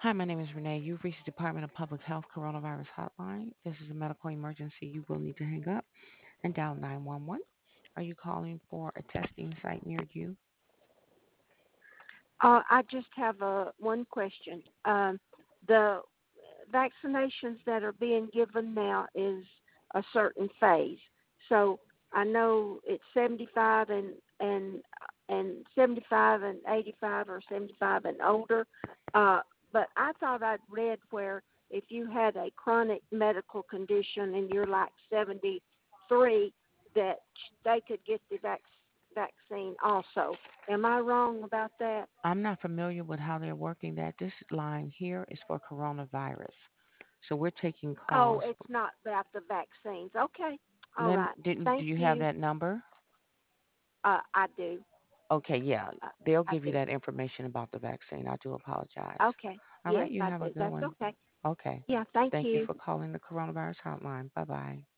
Hi, my name is Renee. You've reached the Department of Public Health Coronavirus Hotline. This is a medical emergency. You will need to hang up and dial 911. Are you calling for a testing site near you? I just have one question. The vaccinations that are being given now is a certain phase. So I know it's 75 and 75 and 85 or 75 and older. But I thought I'd read where if you had a chronic medical condition and you're like 73, that they could get the vaccine also. Am I wrong about that? I'm not familiar with how they're working that. This line here is for coronavirus. So we're taking Oh, calls. it's not about the vaccines. Okay. All Let, right. do Thank you have you. that number? I do. Okay, yeah. Uh, They'll I give you do. that information about the vaccine. I do apologize. Okay. All Yes, right, you I have a do. good That's one. okay. Okay. Yeah, thank Thank you you. for calling the coronavirus hotline. Bye bye.